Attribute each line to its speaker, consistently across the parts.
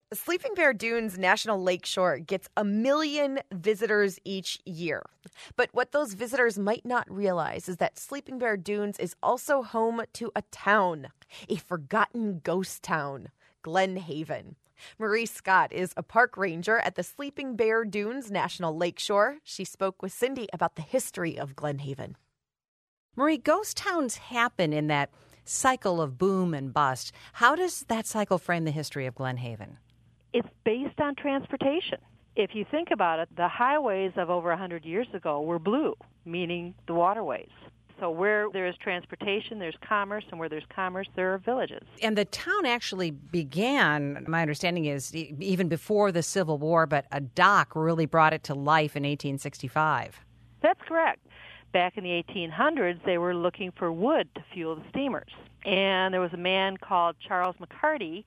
Speaker 1: Sleeping Bear Dunes National Lakeshore gets 1 million visitors each year. But what those visitors might not realize is that Sleeping Bear Dunes is also home to a town, a forgotten ghost town, Glen Haven. Marie Scott is a park ranger at the Sleeping Bear Dunes National Lakeshore. She spoke with Cindy about the history of Glen Haven.
Speaker 2: Marie, ghost towns happen in that cycle of boom and bust. How does that cycle frame the history of Glen Haven?
Speaker 3: It's based on transportation. If you think about it, the highways of over 100 years ago were blue, meaning the waterways. So where there is transportation, there's commerce, and where there's commerce, there are villages.
Speaker 2: And the town actually began, my understanding is, even before the Civil War, but a dock really brought it to life in 1865.
Speaker 3: That's correct. Back in the 1800s, they were looking for wood to fuel the steamers. And there was a man called Charles McCarty.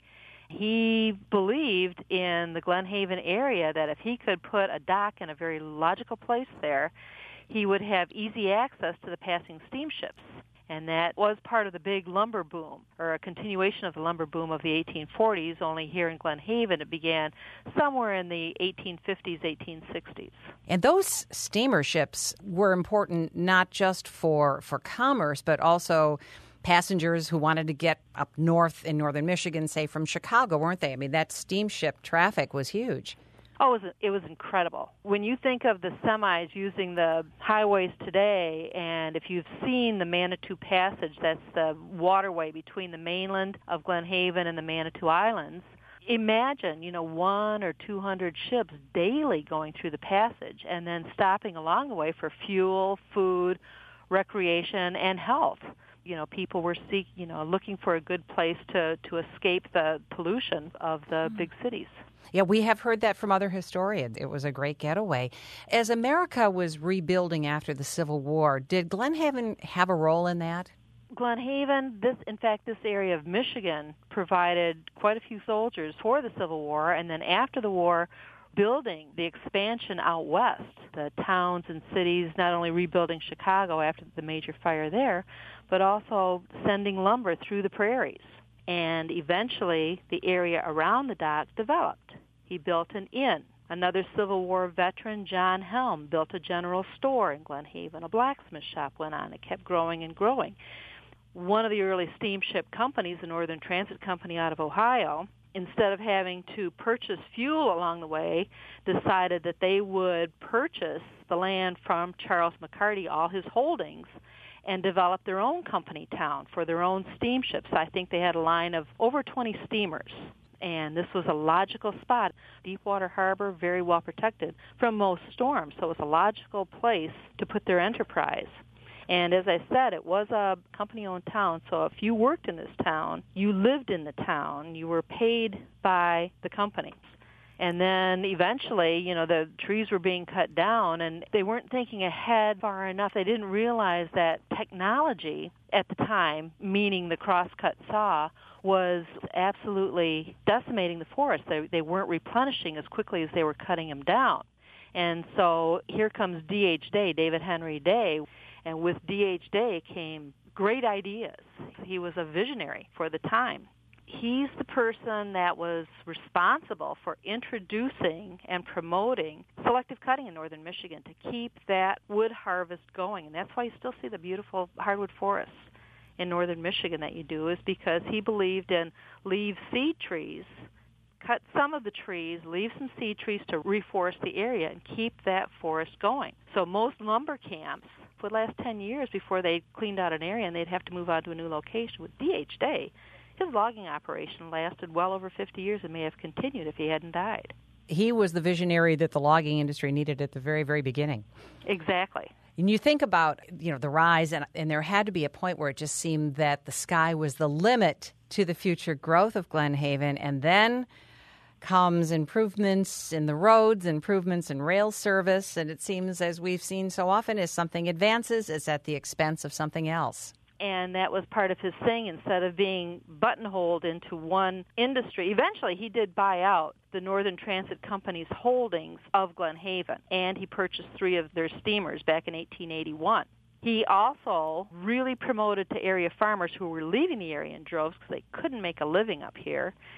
Speaker 3: He believed in the Glen Haven area that if he could put a dock in a very logical place there, he would have easy access to the passing steamships. And that was part of the big lumber boom, or a continuation of the lumber boom of the 1840s, only here in Glen Haven it began somewhere in the 1850s, 1860s.
Speaker 2: And those steamer ships were important not just for commerce, but also passengers who wanted to get up north in northern Michigan, say from Chicago, weren't they? I mean, that steamship traffic was huge.
Speaker 3: Oh, it was incredible. When you think of the semis using the highways today, and if you've seen the Manitou Passage, that's the waterway between the mainland of Glen Haven and the Manitou Islands, imagine, 100 or 200 ships daily going through the passage and then stopping along the way for fuel, food, recreation, and health. People were looking for a good place to escape the pollution of the big cities.
Speaker 2: Yeah, we have heard that from other historians. It was a great getaway. As America was rebuilding after the Civil War, did Glen Haven have a role in that?
Speaker 3: Glen Haven, this area of Michigan provided quite a few soldiers for the Civil War, and then after the war, building the expansion out west, the towns and cities, not only rebuilding Chicago after the major fire there, but also sending lumber through the prairies. And eventually, the area around the dock developed. He built an inn. Another Civil War veteran, John Helm, built a general store in Glen Haven. A blacksmith shop went on. It kept growing and growing. One of the early steamship companies, the Northern Transit Company out of Ohio, instead of having to purchase fuel along the way, decided that they would purchase the land from Charles McCarty, all his holdings, and develop their own company town for their own steamships. I think they had a line of over 20 steamers, and this was a logical spot. Deepwater Harbor, very well protected from most storms, so it was a logical place to put their enterprise. And as I said, it was a company-owned town, so if you worked in this town, you lived in the town, you were paid by the company. And then eventually, the trees were being cut down, and they weren't thinking ahead far enough. They didn't realize that technology at the time, meaning the cross-cut saw, was absolutely decimating the forest. They weren't replenishing as quickly as they were cutting them down. And so here comes D.H. Day, David Henry Day, and with D.H. Day came great ideas. He was a visionary for the time. He's the person that was responsible for introducing and promoting selective cutting in northern Michigan to keep that wood harvest going. And that's why you still see the beautiful hardwood forests in northern Michigan that you do, is because he believed in leave seed trees, cut some of the trees, leave some seed trees to reforest the area and keep that forest going. So most lumber camps would last 10 years before they cleaned out an area and they'd have to move on to a new location. With D.H. Day, his logging operation lasted well over 50 years and may have continued if he hadn't died.
Speaker 2: He was the visionary that the logging industry needed at the very, very beginning.
Speaker 3: Exactly.
Speaker 2: And you think about, the rise, and there had to be a point where it just seemed that the sky was the limit to the future growth of Glen Haven, and then comes improvements in the roads, improvements in rail service, and it seems, as we've seen so often, as something advances, it's at the expense of something else.
Speaker 3: And that was part of his thing. Instead of being buttonholed into one industry, eventually he did buy out the Northern Transit Company's holdings of Glen Haven, and he purchased 3 of their steamers back in 1881. He also really promoted to area farmers who were leaving the area in droves because they couldn't make a living up here.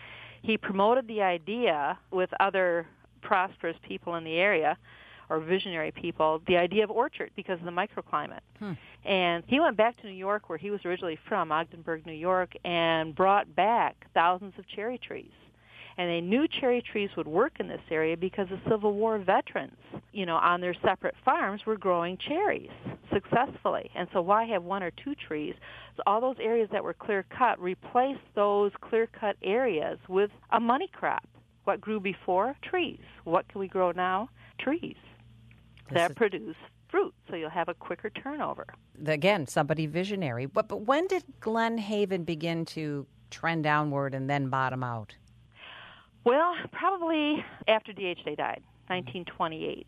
Speaker 3: He promoted the idea with other prosperous people in the area, or visionary people, the idea of orchard because of the microclimate. And he went back to New York, where he was originally from, Ogdenburg, New York, and brought back thousands of cherry trees. And they knew cherry trees would work in this area because the Civil War veterans, on their separate farms were growing cherries successfully. And so why have one or two trees? So all those areas that were clear-cut, replace those clear-cut areas with a money crop. What grew before? Trees. What can we grow now? Trees that produce fruit, so you'll have a quicker turnover.
Speaker 2: Again, somebody visionary. But when did Glen Haven begin to trend downward and then bottom out?
Speaker 3: Well, probably after D.H. Day died, 1928.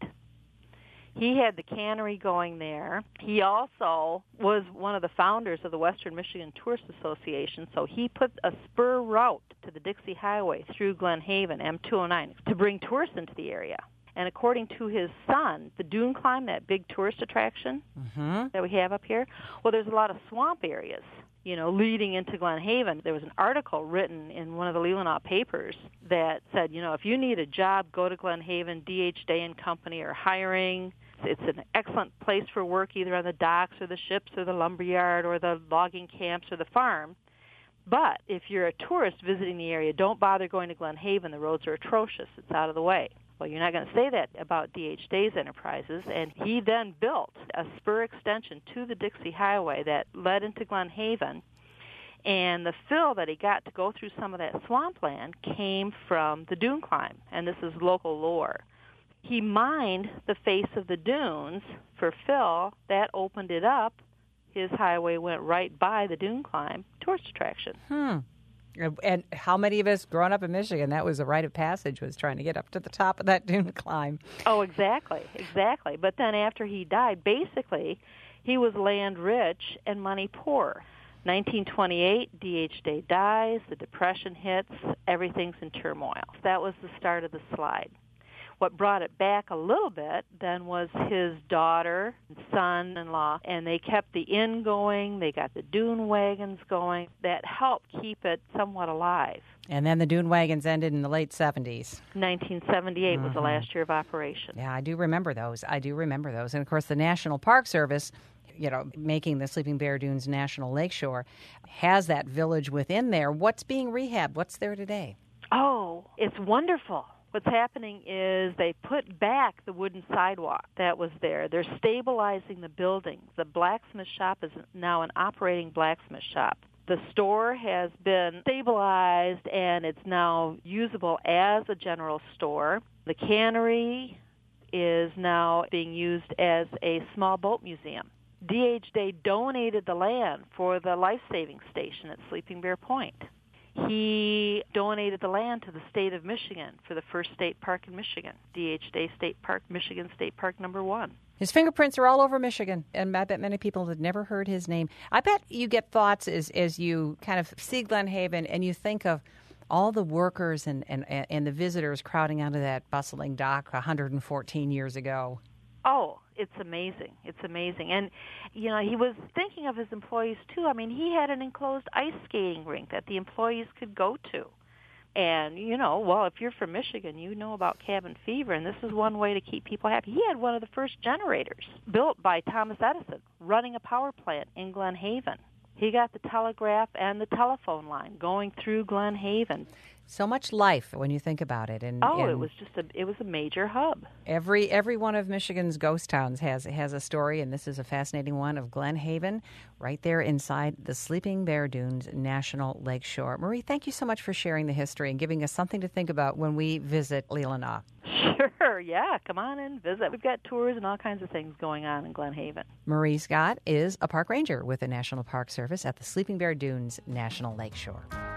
Speaker 3: He had the cannery going there. He also was one of the founders of the Western Michigan Tourist Association, so he put a spur route to the Dixie Highway through Glen Haven, M209, to bring tourists into the area. And according to his son, the dune climb, that big tourist attraction that we have up here, well, there's a lot of swamp areas, leading into Glen Haven. There was an article written in one of the Leelanau papers that said, if you need a job, go to Glen Haven. D.H. Day and Company are hiring. It's an excellent place for work, either on the docks or the ships or the lumberyard or the logging camps or the farm. But if you're a tourist visiting the area, don't bother going to Glen Haven. The roads are atrocious. It's out of the way. Well, you're not going to say that about D.H. Day's enterprises, and he then built a spur extension to the Dixie Highway that led into Glen Haven, and the fill that he got to go through some of that swampland came from the dune climb, and this is local lore. He mined the face of the dunes for fill. That opened it up. His highway went right by the dune climb, tourist attraction.
Speaker 2: And how many of us growing up in Michigan, that was a rite of passage, was trying to get up to the top of that dune climb.
Speaker 3: Oh, exactly. But then after he died, basically, he was land rich and money poor. 1928, D.H. Day dies, the Depression hits, everything's in turmoil. That was the start of the slide. What brought it back a little bit then was his daughter and son-in-law, and they kept the inn going. They got the dune wagons going. That helped keep it somewhat alive.
Speaker 2: And then the dune wagons ended in the late 70s.
Speaker 3: 1978 was the last year of operation.
Speaker 2: Yeah, I do remember those. And, of course, the National Park Service, making the Sleeping Bear Dunes National Lakeshore, has that village within there. What's being rehabbed? What's there today?
Speaker 3: Oh, it's wonderful. What's happening is they put back the wooden sidewalk that was there. They're stabilizing the building. The blacksmith shop is now an operating blacksmith shop. The store has been stabilized, and it's now usable as a general store. The cannery is now being used as a small boat museum. D.H. Day donated the land for the life-saving station at Sleeping Bear Point. He donated the land to the state of Michigan for the first state park in Michigan, D.H. Day State Park, Michigan State Park number 1.
Speaker 2: His fingerprints are all over Michigan, and I bet many people had never heard his name. I bet you get thoughts as you kind of see Glen Haven and you think of all the workers and the visitors crowding onto that bustling dock 114 years ago.
Speaker 3: Oh, it's amazing. It's amazing. And, he was thinking of his employees, too. I mean, he had an enclosed ice skating rink that the employees could go to. And, if you're from Michigan, you know about cabin fever, and this is one way to keep people happy. He had one of the first generators built by Thomas Edison running a power plant in Glen Haven. He got the telegraph and the telephone line going through Glen Haven.
Speaker 2: So much life when you think about it.
Speaker 3: It was a major hub.
Speaker 2: Every one of Michigan's ghost towns has a story, and this is a fascinating one of Glen Haven, right there inside the Sleeping Bear Dunes National Lakeshore. Marie, thank you so much for sharing the history and giving us something to think about when we visit Leelanau.
Speaker 3: Sure, yeah. Come on and visit. We've got tours and all kinds of things going on in Glen Haven.
Speaker 2: Marie Scott is a park ranger with the National Park Service at the Sleeping Bear Dunes National Lakeshore.